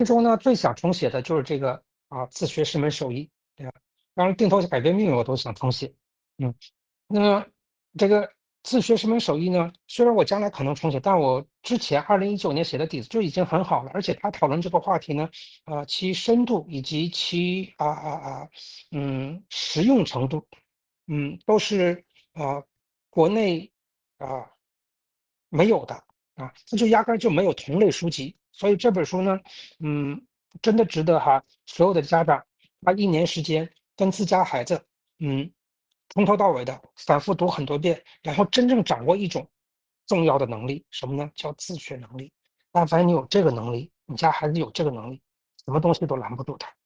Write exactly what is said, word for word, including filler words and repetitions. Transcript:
其中呢，最想重写的就是这个啊，自学是门手艺，对吧？当然，定投改变命运我都想重写。嗯，那么这个自学是门手艺呢，虽然我将来可能重写，但我之前二零一九年写的底子就已经很好了，而且他讨论这个话题呢，呃，其深度以及其啊啊啊，嗯，实用程度，嗯，都是呃国内啊、没有的啊，这就压根儿就没有同类书籍，所以这本书呢，嗯，真的值得哈所有的家长花一年时间跟自家孩子，嗯，从头到尾的反复读很多遍，然后真正掌握一种重要的能力，什么呢？叫自学能力。但凡你有这个能力，你家孩子有这个能力，什么东西都拦不住他。